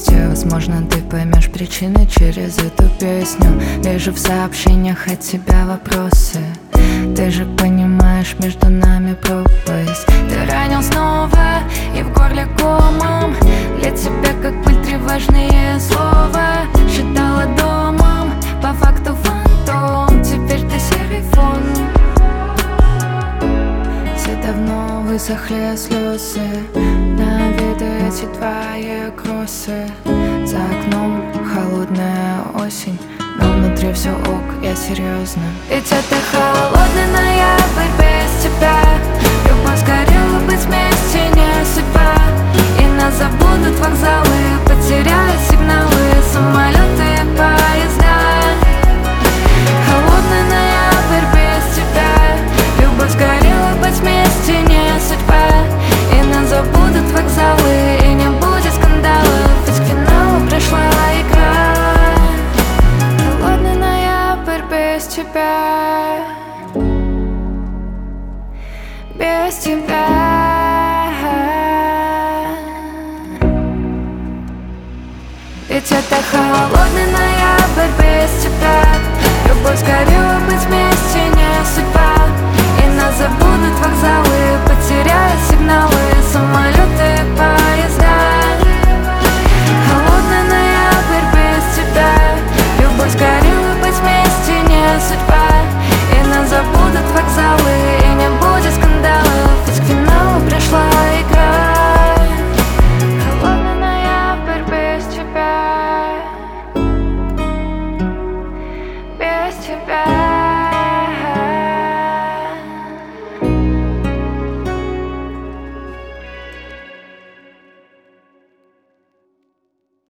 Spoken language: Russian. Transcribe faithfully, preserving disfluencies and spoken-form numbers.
месте. Возможно, ты поймешь причины через эту песню. Вижу в сообщениях от тебя вопросы. Ты же понимаешь, между нами пропасть. Ты ранил снова и в горле комом. Для тебя как пыль три важные слова. Считала домом, по факту фантом. Теперь ты серый фон. Все давно высохли слезы. На виду эти твои кроссы. За окном холодная осень, но внутри все ок, я серьезно. Ведь это холодный ноябрь без тебя. Любовь сгорела, быть вместе не судьба. И нас забудут вокзалы, потеряют сигналы, самолеты и поезда. Холодный ноябрь без тебя. Любовь сгорела, быть вместе не судьба. И нас забудут вокзалы, и не будет скандалов, ведь к финалу пришла игра. Холодный ноябрь без тебя. Без тебя. Ведь это холодный ноябрь без тебя. Любовь сгорела, быть вместе не судьба. И нас забудут вокзалы, потеряют себя.